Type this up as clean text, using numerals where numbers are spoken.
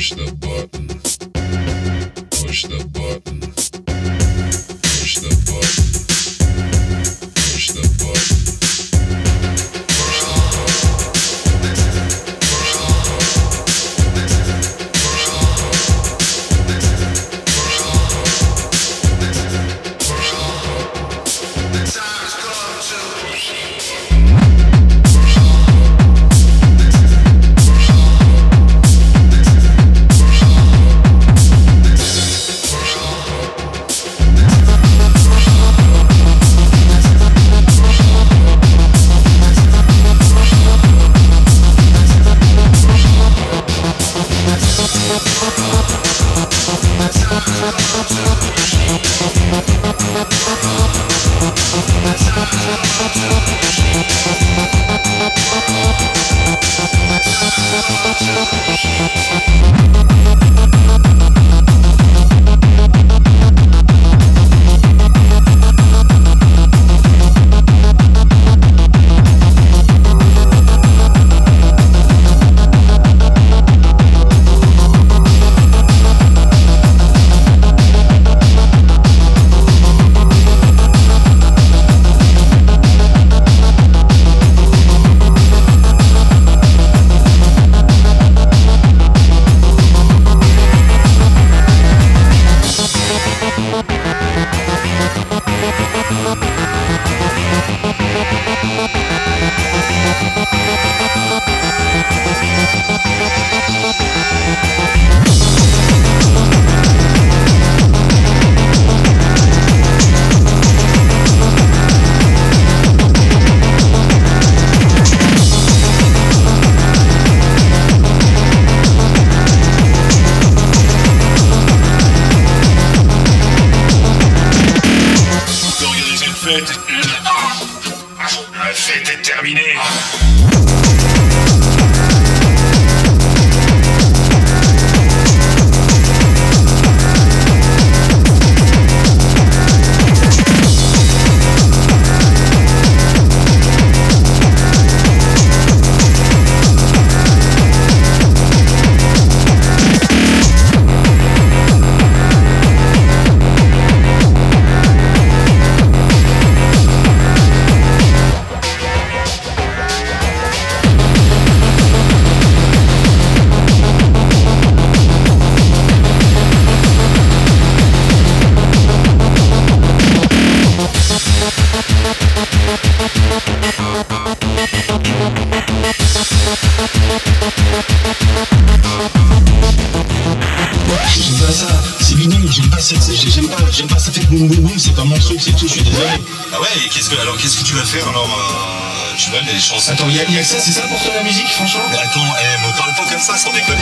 Push the button. Push the button. Push the button. Push the button. Push the La fête est terminée. J'aime pas ça, c'est bidon, j'aime pas ça fait boum boum boum, c'est pas mon truc, c'est tout, je suis désolé. Ah ouais, et qu'est-ce que tu vas faire alors tu vois les chansons. Attends, y'a que ça, c'est ça pour toi la musique, franchement? Mais attends, me parle pas comme ça sans déconner.